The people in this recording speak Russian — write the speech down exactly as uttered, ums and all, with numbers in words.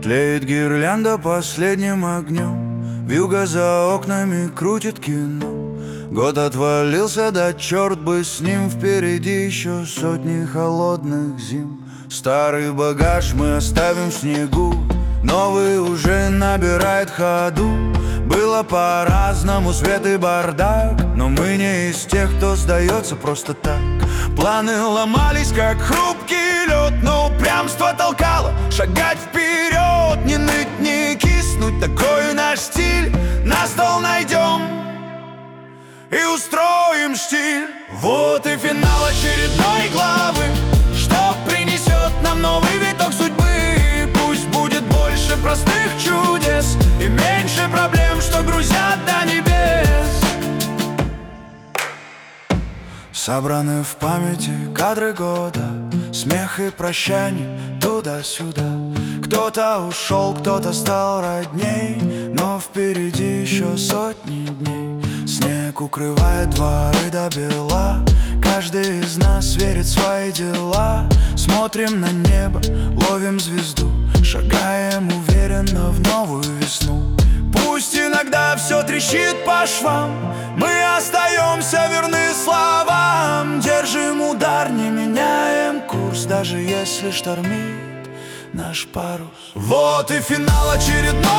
Тлеет гирлянда последним огнем, вьюга за окнами крутит кино. Год отвалился, да черт бы с ним, впереди еще сотни холодных зим. Старый багаж мы оставим в снегу, новый уже набирает ходу. Было по-разному, свет и бардак, но мы не из тех, кто сдается просто так. Планы ломались, как хрупкий лед, но упрямство толкало шагать вперед. Не ныть, не киснуть, такой наш стиль. На стол найдем и устроим штиль. Вот и финал очередной главы, что принесет нам новый виток судьбы. Пусть будет больше простых чудес и меньше проблем, что грузят до небес. Собраны в памяти кадры года, смех и прощание туда-сюда. Кто-то ушел, кто-то стал родней, но впереди еще сотни дней. Снег укрывает дворы до бела, каждый из нас верит в свои дела. Смотрим на небо, ловим звезду, шагаем уверенно в новую весну. Пусть иногда все трещит по швам, мы остаемся верны словам. Держим удар, не меняем курс, даже если штормит наш парус. Вот и финал очередной